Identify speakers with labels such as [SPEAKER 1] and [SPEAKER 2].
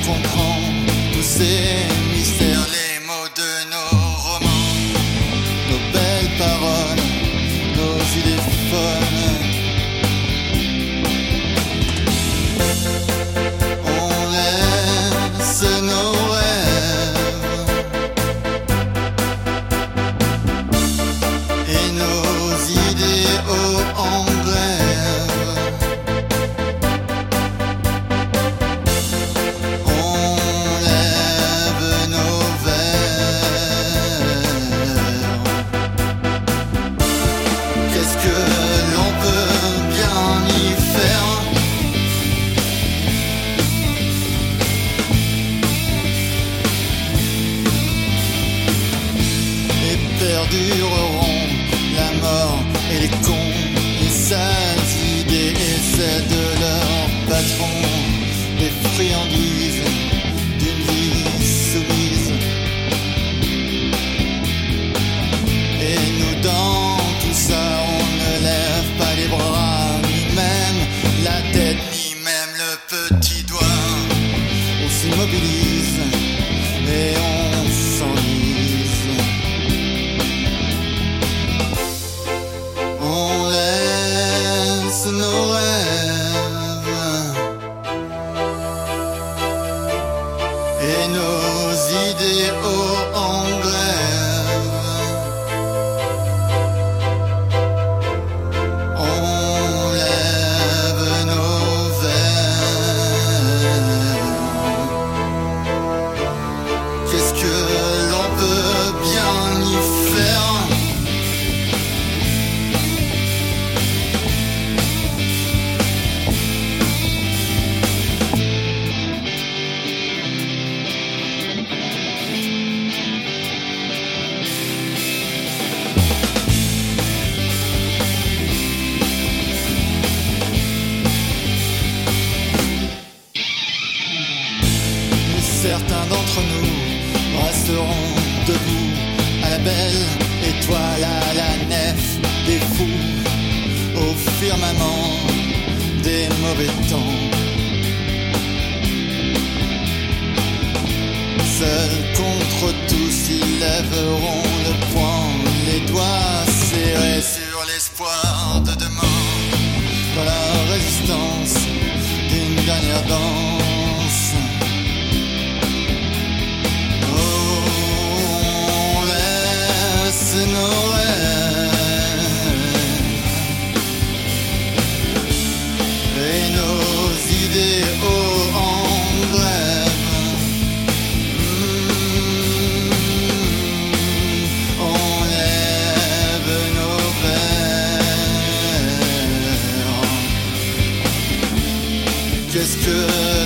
[SPEAKER 1] comprend tous ces mystères, les mots de nos romans, nos belles paroles, nos idées folles. On laisse nos rêves et nos idéaux en grève. On lève nos verres. Qu'est-ce que l'on peut bien y faire? Et perdureront la mort et les cons, les sales idées et celles de leurs patrons, des friandises d'une vie soumise. Et nous dans tout ça, on ne lève pas les bras, ni même la tête, ni même le petit doigt. On s'immobilise et on s'enlise. On laisse nos rêves et nos idéaux en grève. On lève nos verres. Qu'est-ce que l'on peut bien y faire? Certains d'entre nous resteront debout à la belle étoile, à la nef des fous, au firmament des mauvais temps. Seuls contre tous, ils lèveront le poing, les doigts serrés sur l'espoir de demain, dans la résistance d'une dernière danse. Nos rêves et nos idéaux en grève. On lève nos verres. Qu'est-ce que